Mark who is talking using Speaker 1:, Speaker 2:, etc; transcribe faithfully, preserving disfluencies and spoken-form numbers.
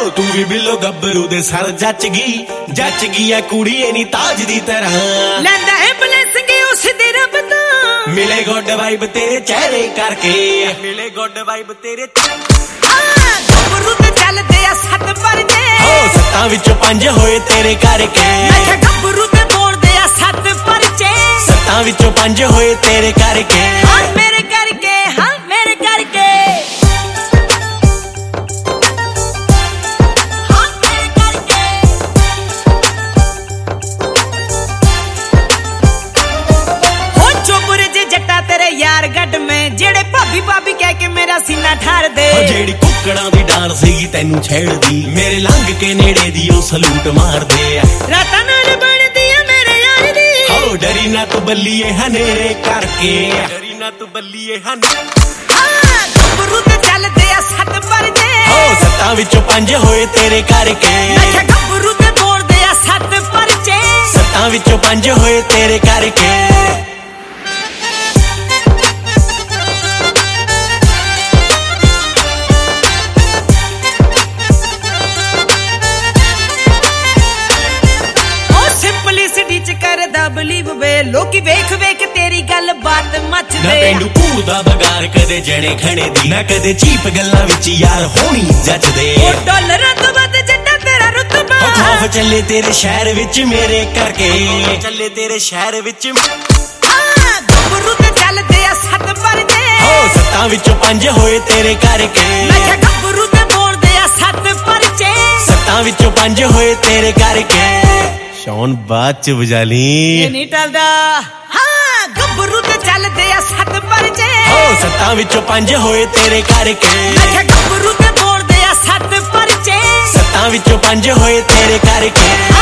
Speaker 1: तू भी बिलो गब्बरू दे सर जच गई जच गई है कुड़ी नी ताज दी तरह
Speaker 2: लैंदा है ब्लेसिंग उस दी रब दा
Speaker 1: मिले गुड वाइब तेरे चेहरे करके मिले गुड वाइब तेरे
Speaker 2: गब्बरू ते चलदे आ सत परजे
Speaker 1: हो सत्तां विचों पंज होए तेरे करके
Speaker 2: मैं गब्बरू ते बोलदे आ सत परजे
Speaker 1: सत्तां विचों पंज होए तेरे करके
Speaker 2: हां मेरे करके हां मेरे करके हां मेरे करके हो चोबरे जे जट्टा तेरे यार गड में जेड़े भाभी भाभी कह के मेरा सीना ठार दे
Speaker 1: ओ जेड़ी कुकड़ां दी डांस सीगी तैनू छेड़दी मेरे लंघ के नेड़े दी ओ सलूट मार दे
Speaker 2: रातां नाल बनदी आ मेरे यार दी
Speaker 1: ओ डरी ना तू बल्लीए हनेरे करके डरी ना तू बल्लीए हनेरे
Speaker 2: गब्बरू ते चलदे आ सत परजे
Speaker 1: हो सत्तां विचों पंज होए तेरे करके
Speaker 2: मैं गब्बरू ते बोलदे आ सत परजे
Speaker 1: सत्तां विचों पंज होए तेरे करके
Speaker 2: बलीव वे लोकी वेख वेख तेरी गल बात मच दे
Speaker 1: पेंडू कूड़दा बगार कदे जने खणे दी ना कदे चीप गल्लां विच यार होनी जच दे
Speaker 2: ओ डॉलरां तो वध जट्टा तेरा रुतबा
Speaker 1: ओ खौफ चले तेरे शहर विच मेरे करके चले तेरे शहर विच
Speaker 2: गब्बरू ते चलदे आ सत परजे
Speaker 1: हो सत्तां विचों पंज होए तेरे करके
Speaker 2: मैं गब्बरू ते बोलदे आ सत परजे
Speaker 1: सत्तां विचों पंज होए तेरे करके शौन बाद च बजा ली
Speaker 2: ये नहीं टलदा हां गब्बरू ते चलदे आ सत परजे
Speaker 1: हो सत्तां विचों पंज होए तेरे करके
Speaker 2: मैं गब्बरू ते बोलदे आ सत परजे
Speaker 1: सत्तां विचों पंज होए तेरे करके